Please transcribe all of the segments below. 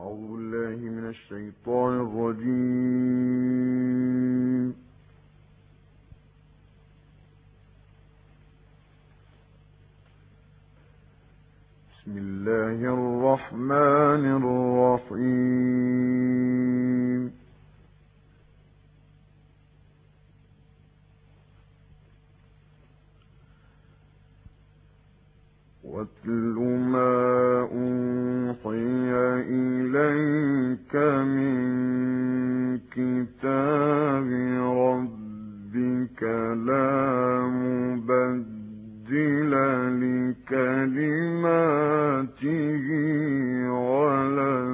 أعوذ بالله من الشيطان الرجيم. بسم الله الرحمن الرحيم. واتل ما أوحي إليك من كتاب ربك لا مبدل لكلماته ولن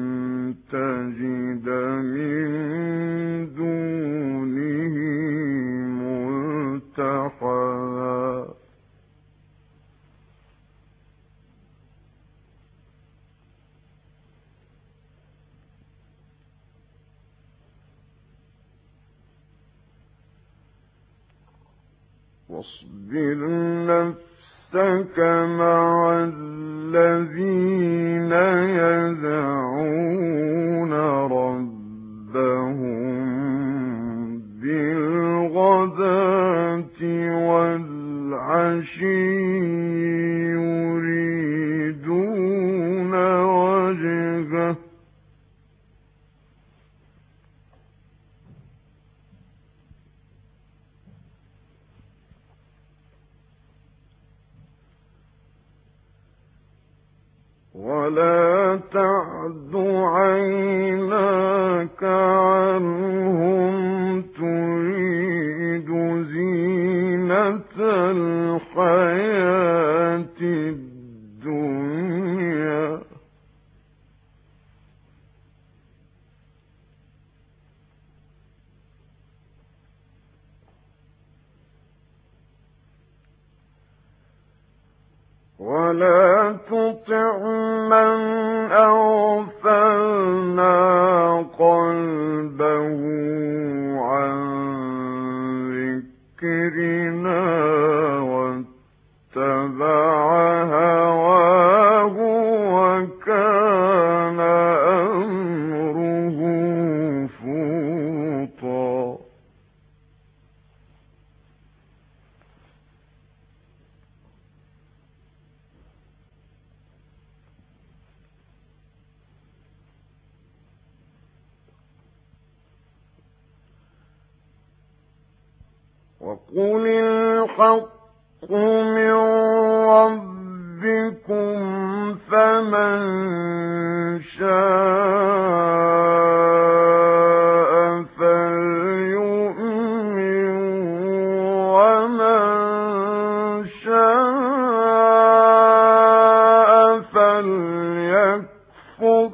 تجد من دونه ملتحدا. واصبر نفسك مع الذين يدعون ربهم بالغداة والعشي يريدون وجهه ولا تعد عيناك عنهم تريد زينة الحياة الدنيا ولا تطع من أغفلنا قلبه عن ذكرنا واتبع هواه وكان أمره فرطا. وقل الحق من ربكم فمن شاء فليؤمن ومن شاء فليكفر.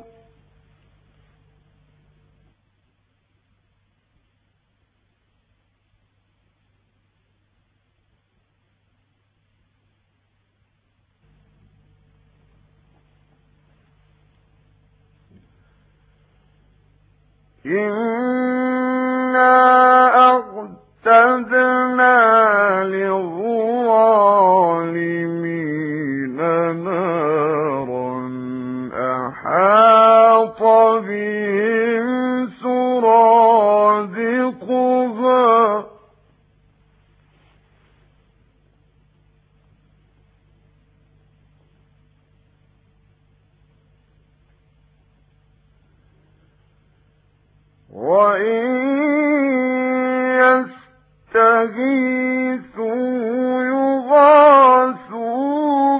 إنا أعتدنا للظالمين نارا أحاط بهم سرادقها وإن يستغيثوا يغاثوا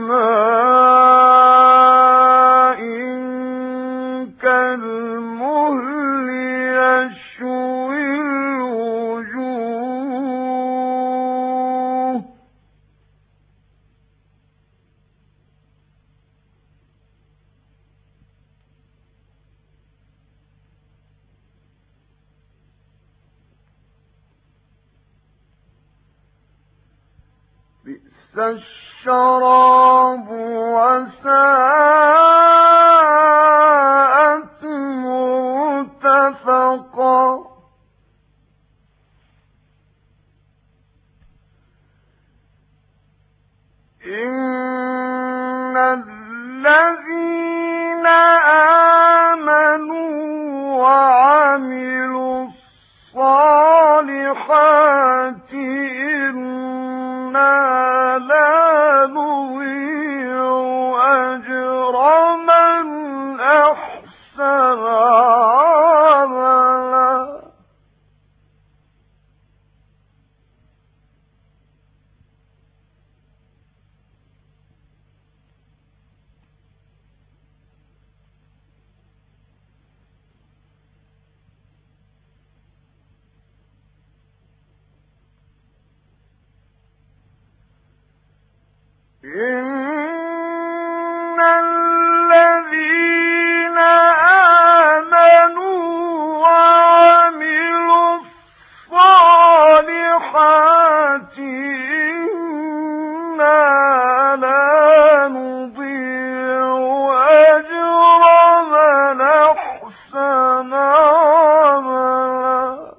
بماء كالمهل يشوي الوجوه بئس الشراب وساءت مرتفقا. إن الذين إن الذين آمنوا وعملوا الصالحات إنا لا نضيع أجر من أحسن عملا.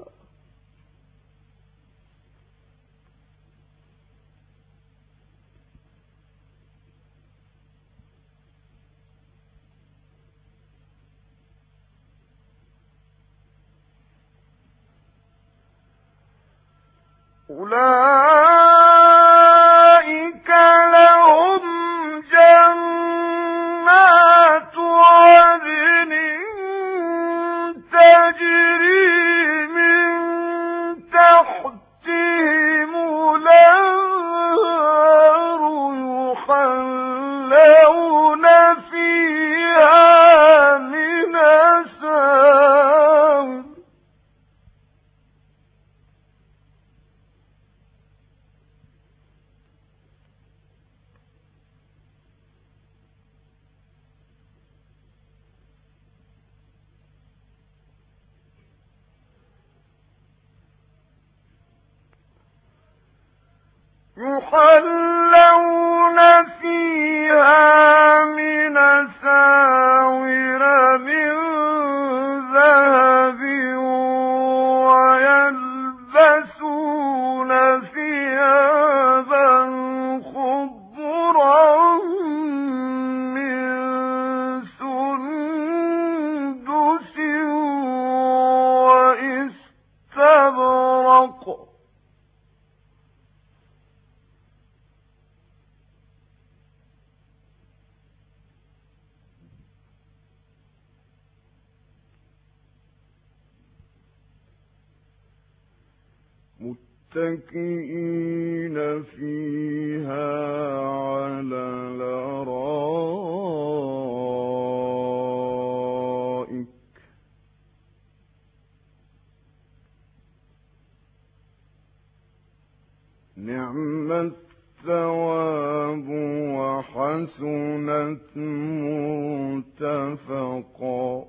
أولئك لهم جنات عدن تجري من تحتهم الأنهار يحلون فيها من أساور من ذهب ويلبسون ثيابا خضرا من سندس وإستبرق متكئين فيها على الأرائك نعم الثواب وحسنت مرتفقا.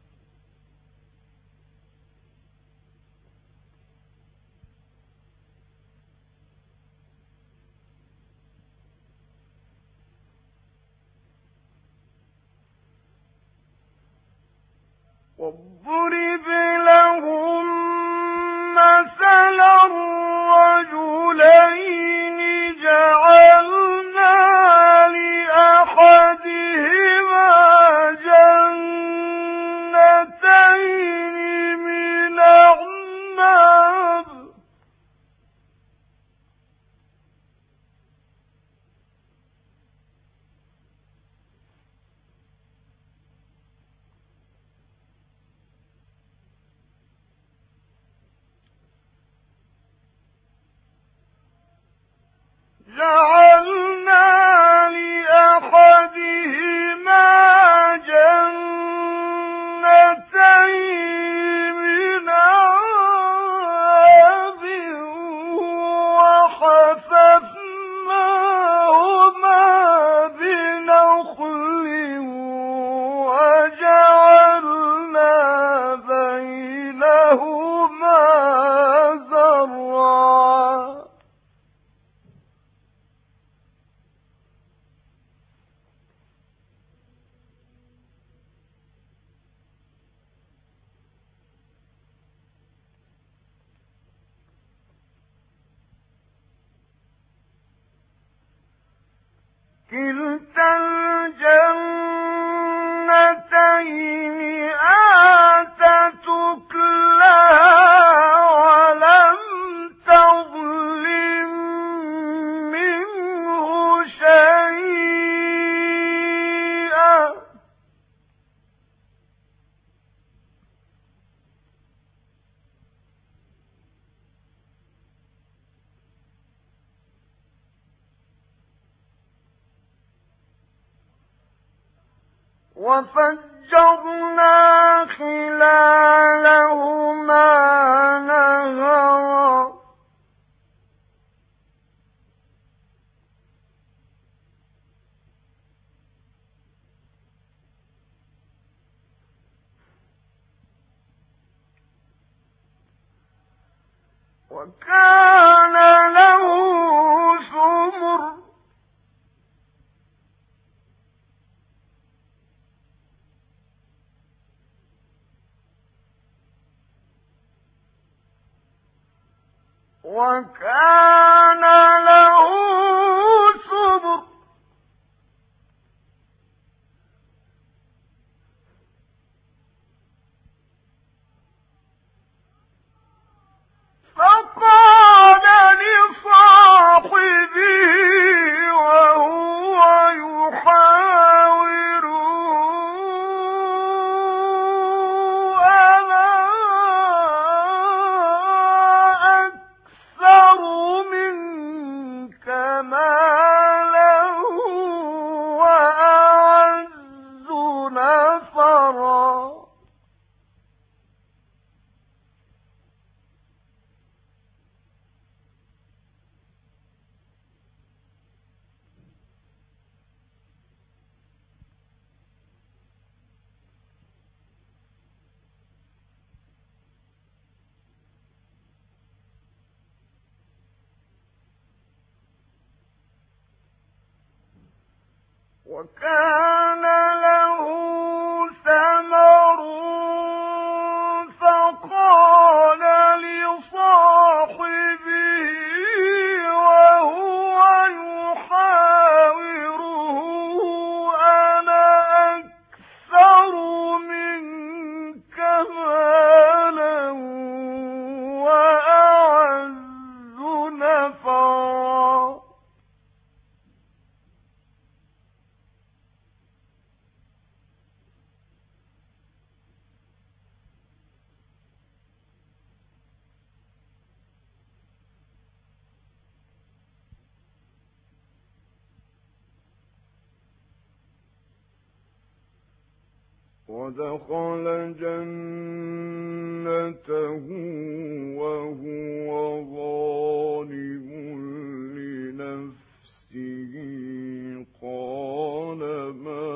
واضرب لهم مثلا رجلين جعلنا لأحدهما جنتين من أعناب وحففناهما بنخل وجعلنا بينهما زرعا. كلتا الجنتين آتت أكلها ولم تظلم منه شيئا وفجرنا خلالهما نهرا وكان له ثمر وكان له ثمر فقال لصاحبه وهو يحاوره أنا أكثر منك مالا وأعز نفرا وكان له ثمر فقال لصاحبه وهو يحاوره أنا أكثر منك مالا وأعز نفرا ودخل جنته وهو ظالم لنفسه قال ما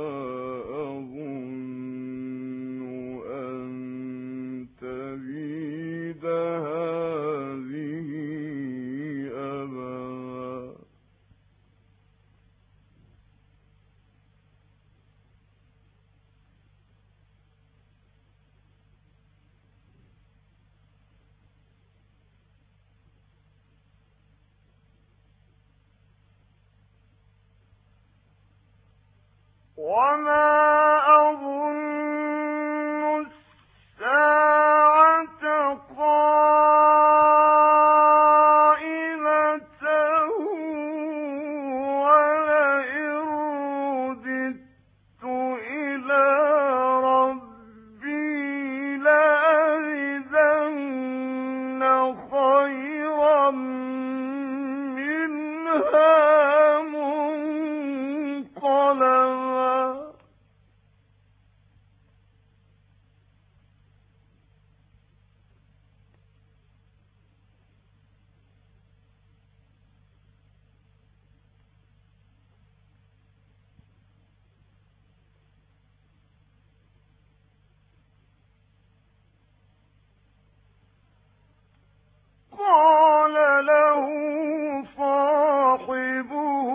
أظن أن تبيد هذه أبدا وما أظن الساعة قائمة ولئن رددت إلى ربي لأجدن خيرا منها منقلبا قال له صاحبه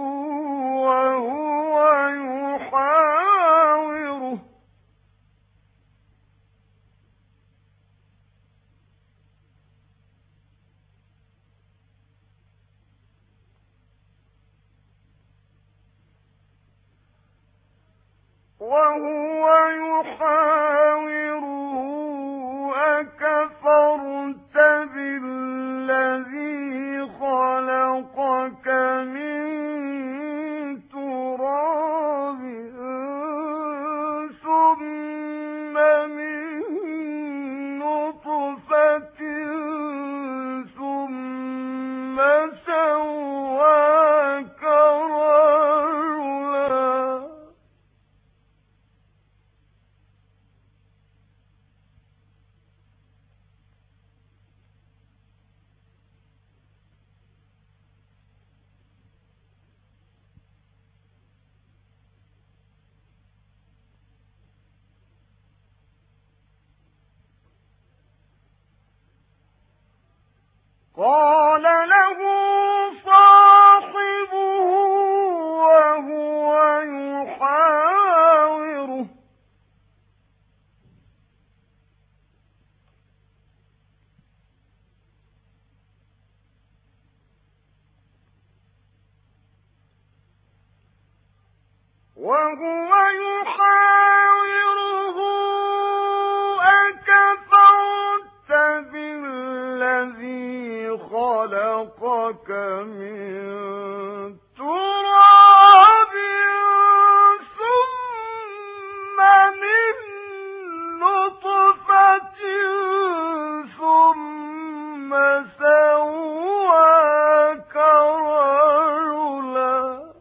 وهو يحاوره أكفرت بالذي خلقك من تراب ثم من نطفة ثم سواك رجلا قال له صاحبه وهو يحاوره أكفرت بالذي خلقك من تراب ثم من نطفة ثم سواك رجلا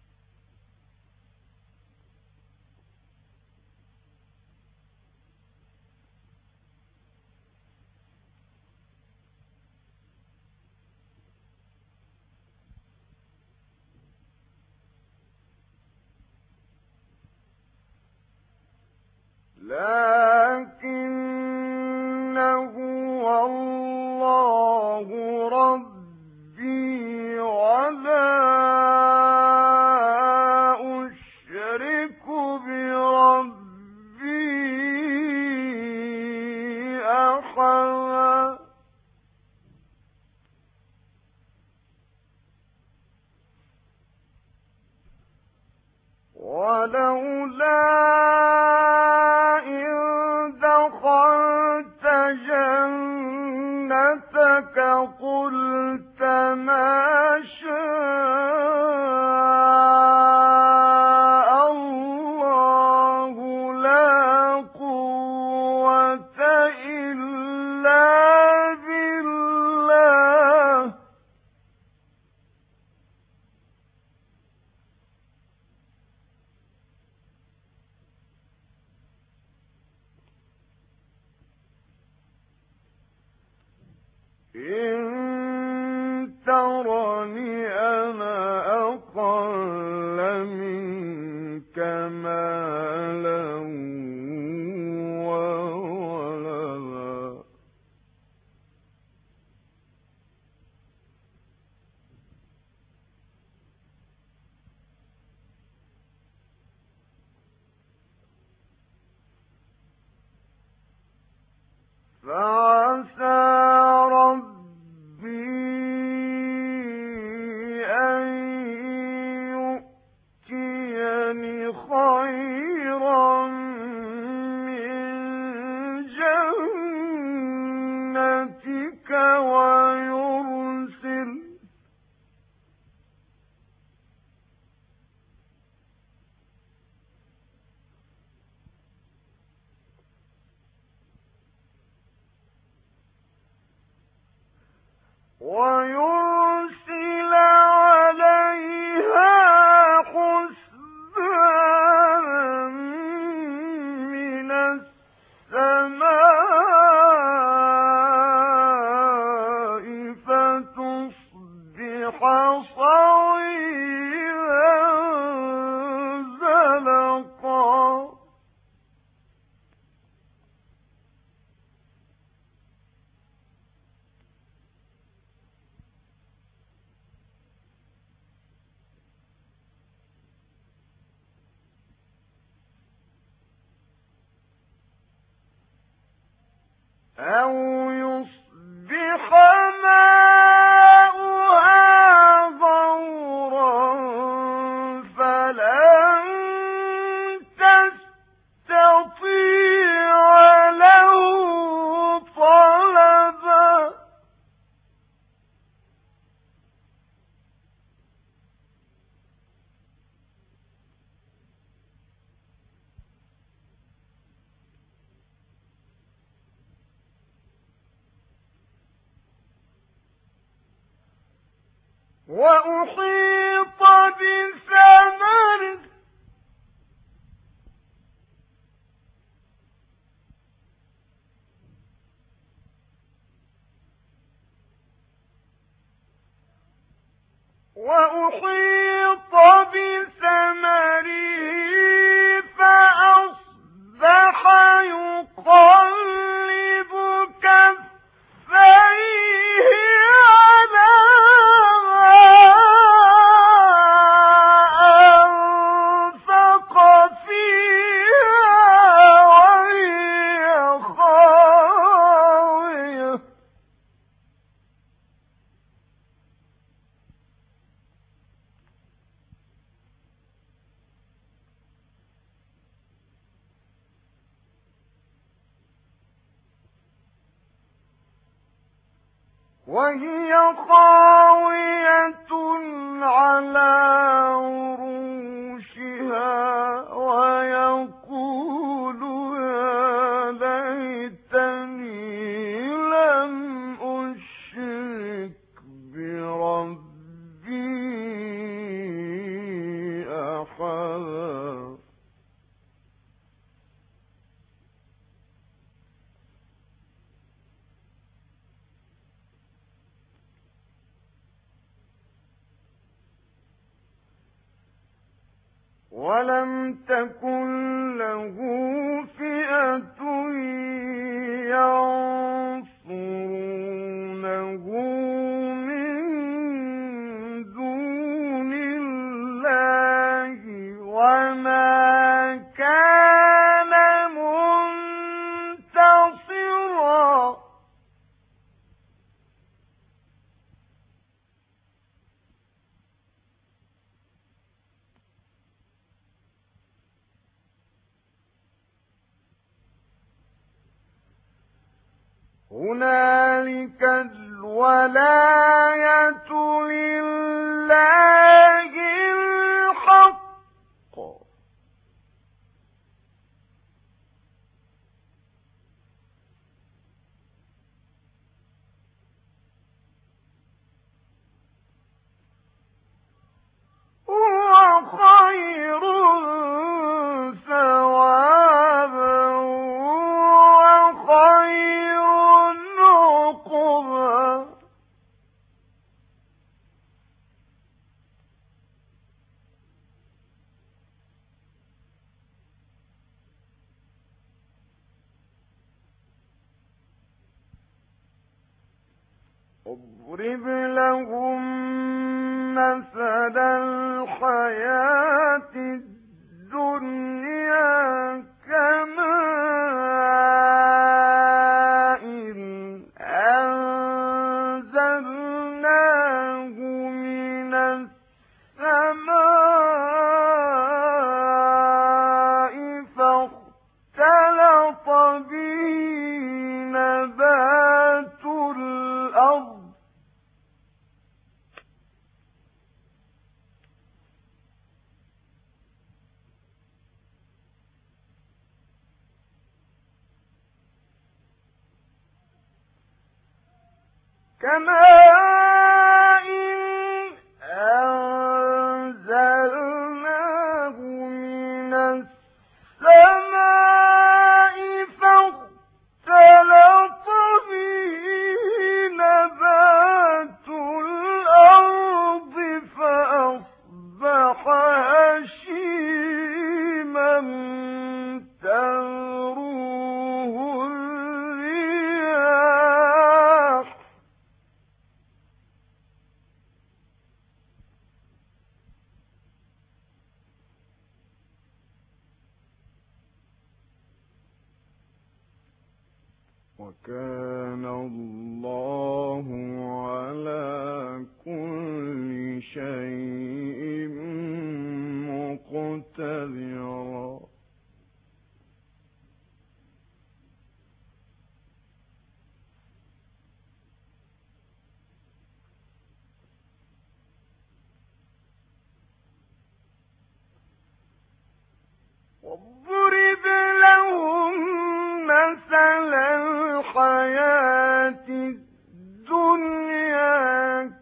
لكنه الله ربي ولا أشرك بربي أحدا ولولا إذ دخلت جنتك قلت ما شاء الله لا قوة إلا بالله إن ترني أنا أقل منك مالا وولدا فعسى ربي أن يؤتيني خيرا من جنتك ويرسل عليها حسبانا من السماء فتصبح صعيدا زلقا أو يصبح ماؤها غورا فلن تستطيع له طلبا وأحيط بثمره فأصبح يقلب كفيه وهي خاوية على عروشها ويقول يا ليتني لم أشرك بربي أحدا. ولم تكن له فئة ينصرونه من دون الله وما كان منتصرا. هنالك الولاية لله الحق هو خير ثوابا وخير عقبا. اضرب لهم مثل الحياة الدنيا كماء أنزلناه من السماء فاختلط به نبات الأرض كماء أنزلناه من السماء فاختلط به نبات الأرض فأصبح هشيما تذروه الرياح وكان الله على كل شيء مقتدرا. واضرب لهم مثل الحياة الدنيا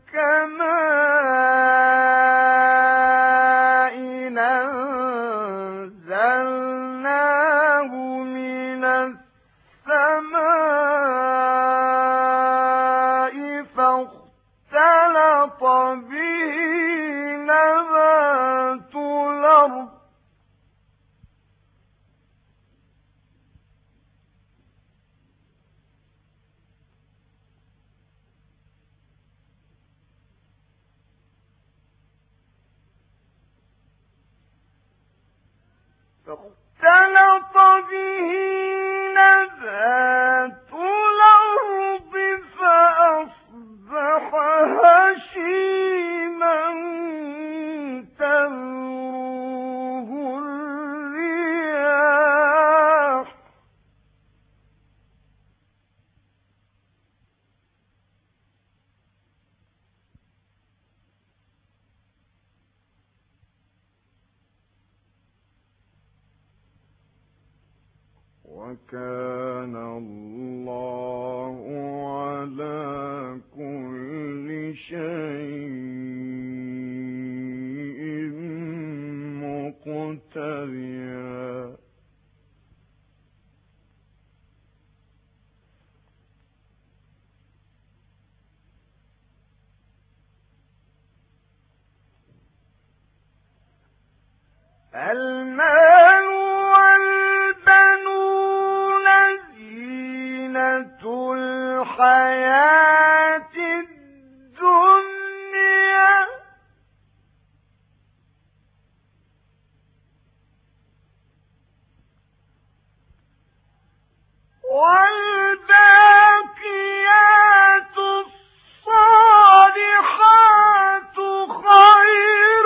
كماء أنزلناه من السماء فاختلط به نبات الأرض فاختلط به نبات الأرض فأصبح هشيما تذروه الرياح وكان الله على كل شيء مقتدرا. المال والبنون زينة الحياة الدنيا والباقيات الصالحات خير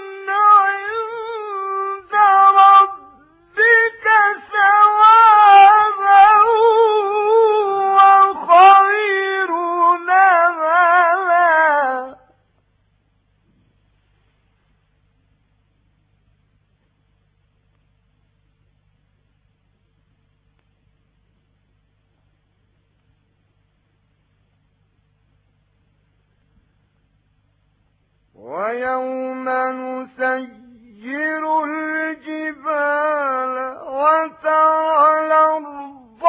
عند ربك ثوابا وخير نملا. ويوم نسير الجبال وترى الأرض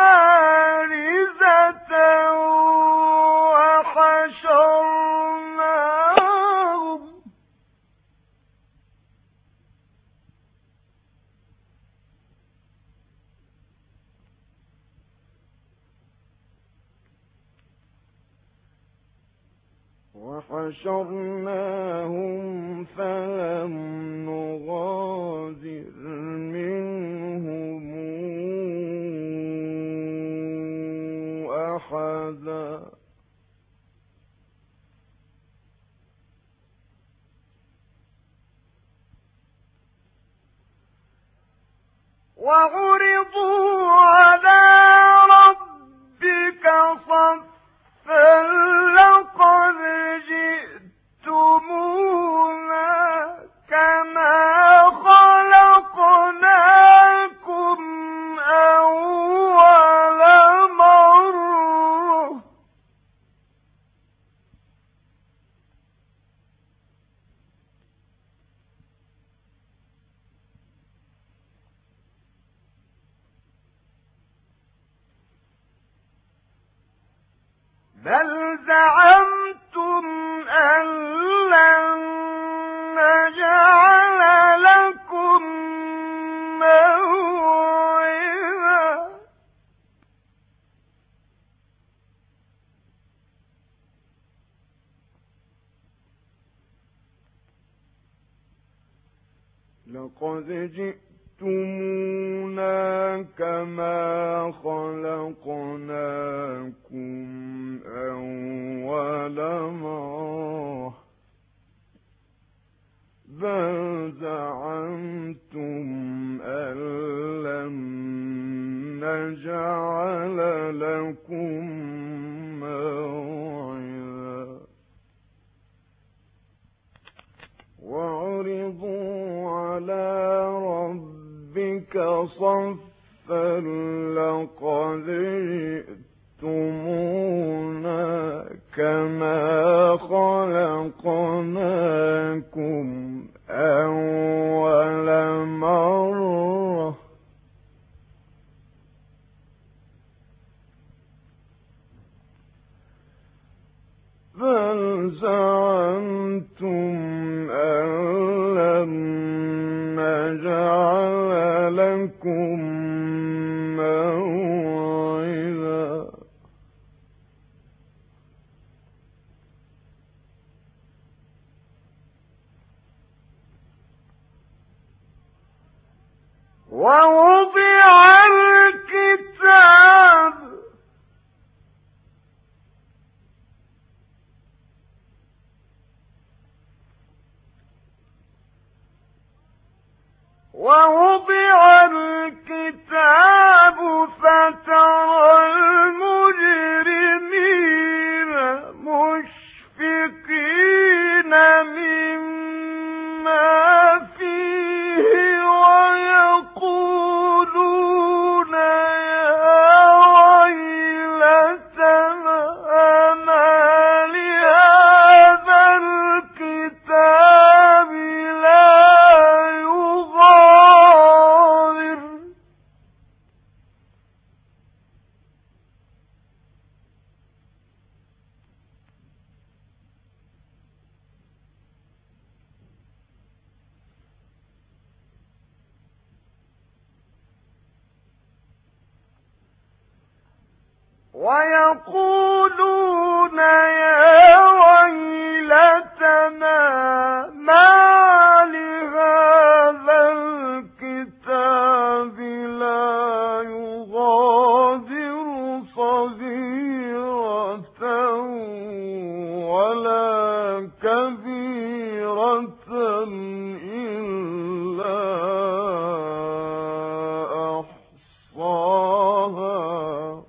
بارزة وحشرناهم فلم نغادر منهم أحدا. وعرضوا على ربك صفا لقد جئتمونا كما خلقناكم أول مرة بل زعمتم أن لن نجعل لكم موعدا لقد جئتمونا كما خلقناكم أول مرة بل زعمتم أن لن نجعل لكم موعدا وعرضوا على ربك صفا لقد جئتمونا كما خلقناكم أول مرة بل زعمتم أن لن نجعل لكم موعدا ووضع الكتاب ووضع الكتاب ويقولون يا ويلتنا ما لهذا الكتاب لا يغادر صغيرة ولا كبيرة إلا أحصاها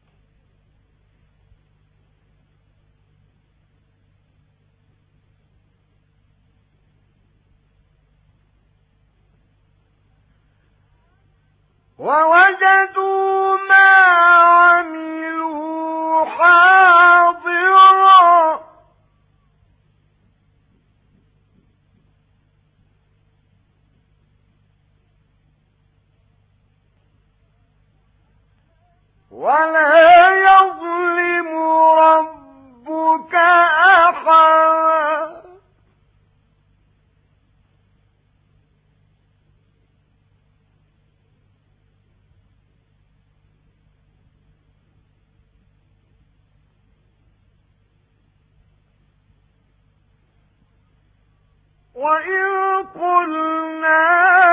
ووجدوا ما عملوا حاضرا ولا يظلم ربك أحدا وإذ قلنا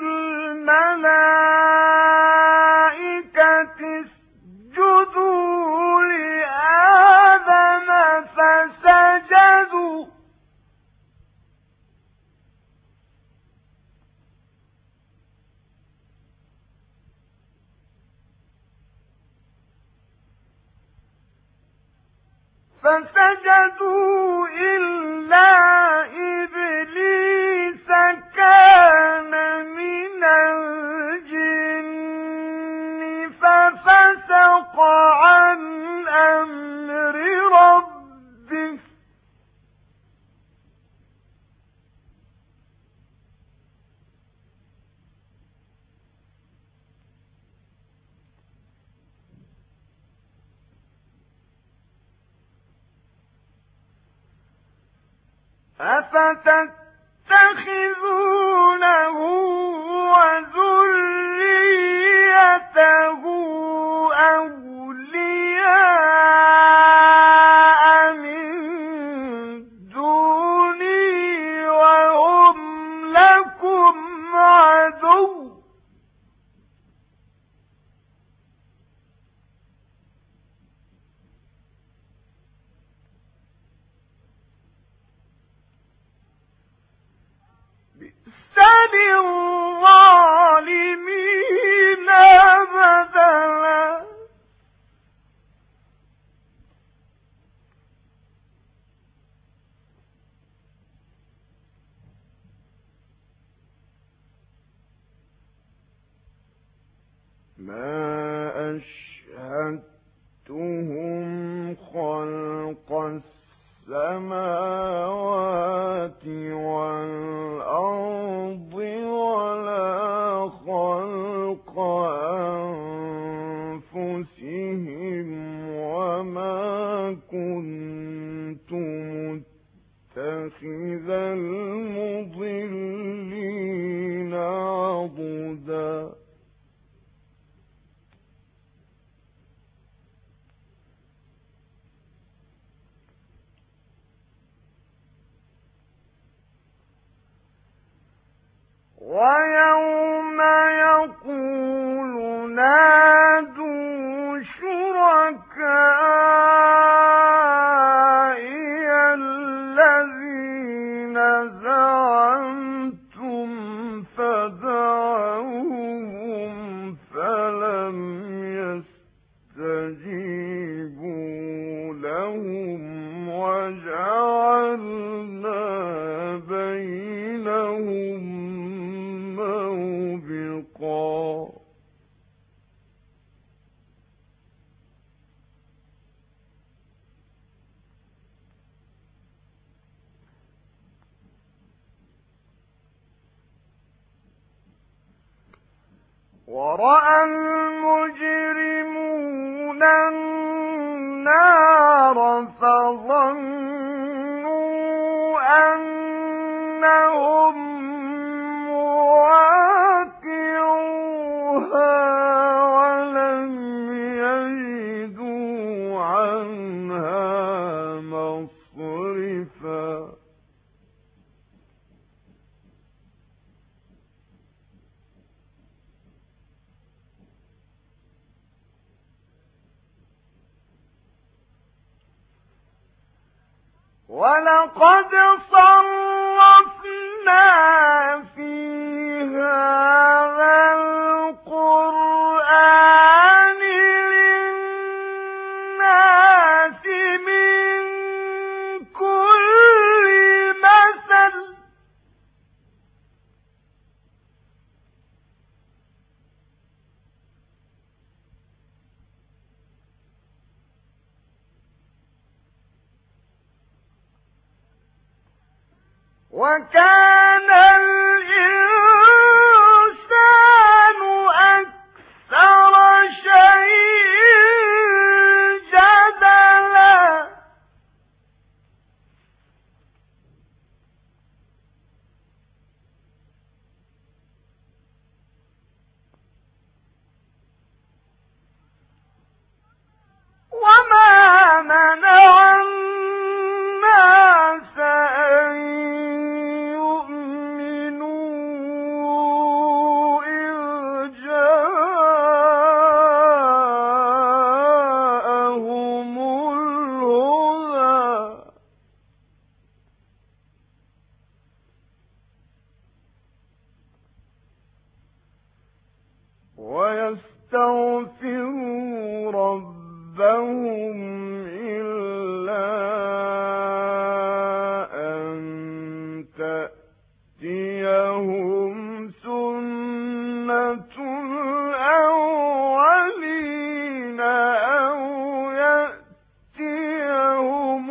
للملائكة اسجدوا لآدم فسجدوا إلا إبليس كان من الجن ففسق عن أمر ربه أفتتخذونه وذريته أولياء من دوني وهم لكم عدو للظالمين بدلا ما أشهدتهم خلق السماوات والأرض ولا خلق أنفسهم وما كنت متخذ المضلين عضدا ويوم يقول نادوا شركائي الذين زعمتم فدعوهم فلم يستجيبوا لهم وجعلنا بينهم موبقا ورأى المجرمون النار فظنوا أنهم مواقعوها ولم يجدوا وَلَقَدْ صَرَّفْنَا فِي هَذَا الْقُرْآنِ لِلنَّاسِ مِنْ كُلِّ مَثَلٍ وَكَانَ الْإِنسَانُ أَكْثَرَ شَيْءٍ جَدَلًا وَمَا مَنَعَ النَّاسَ أَن يُؤْمِنُوا إِذْ جَاءَهُمُ الْهُدَىٰ وَيَسْتَغْفِرُوا رَبَّهُمْ إِلَّا أَن تَأْتِيَهُمْ سُنَّةُ الْأَوَّلِينَ أَوْ يَأْتِيَهُمُ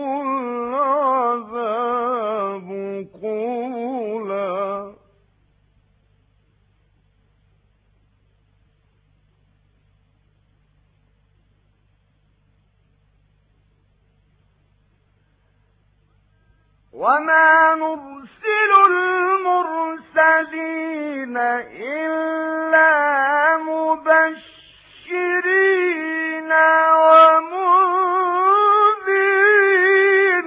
الْعَذَابُ قُبُلًا وَمَا نُرْسِلُ الْمُرْسَلِينَ إِلَّا مُبَشِّرِينَ وَمُنذِرِينَ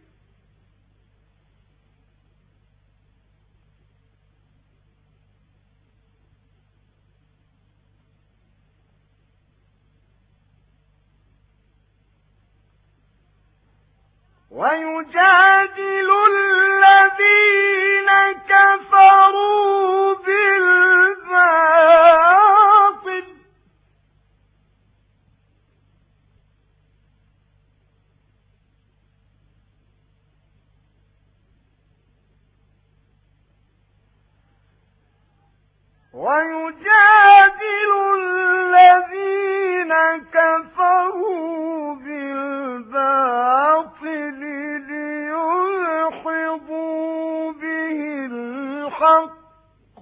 وَيُجَادِلُ الَّذِينَ كَفَرُوا بِالْبَاطِلِ لِيُدْحِضُوا بِهِ الْحَقَّ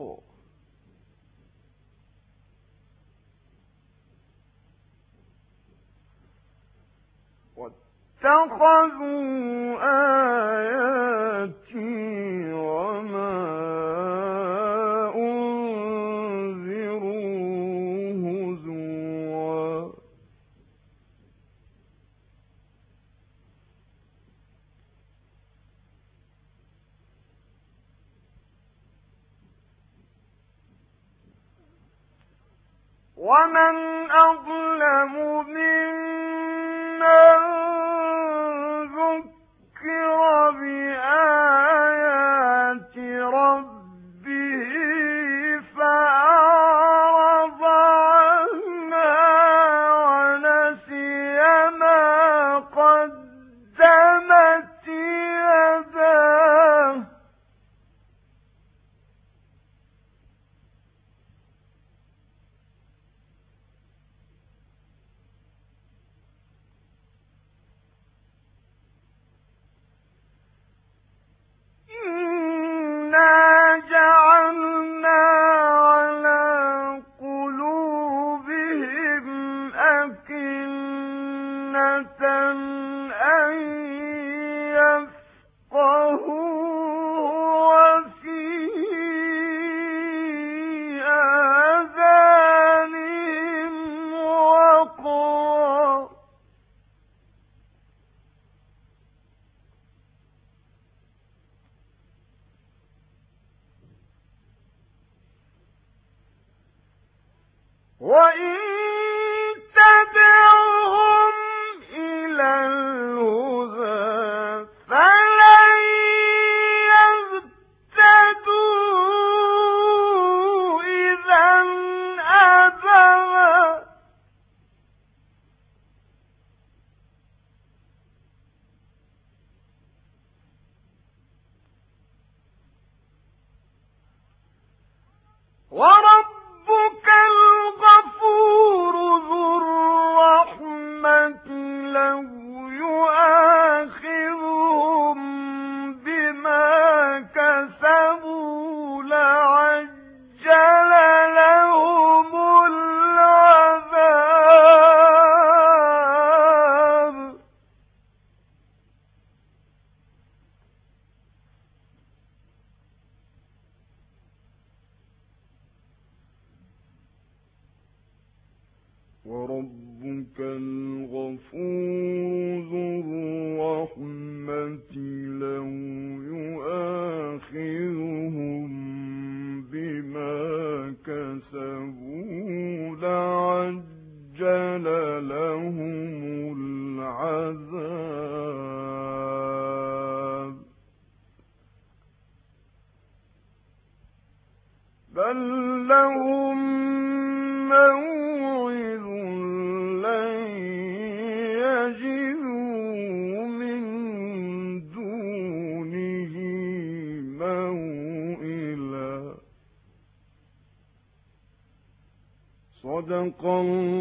وَاتَّخَذُوا آيَاتِي وَمَا أُنذِرُوا هُزُوًا وَمَنْ أَظْلَمُ مِمَّنْ ذُكِّرَ بِآيَاتِ رَبِّهِ فَأَعْرَضَ عَنْهَا وَنَسِيَ مَا قَدَّمَتْ يَدَاهُ جَعَلْنَا عَلَى قُلُوبِهِمْ أَكِنَّةً أَن يَفْقَهُوهُ وَفِي آذَانِهِمْ وَقْرًا وَإِن تَدْعُهُمْ إِلَى الْهُدَىٰ وربك الغفور ذو الرحمة لو يؤاخذهم بما كسبوا لعجل لهم العذاب بل لهم موعد لن يجدوا من دونه موئلا صدق الله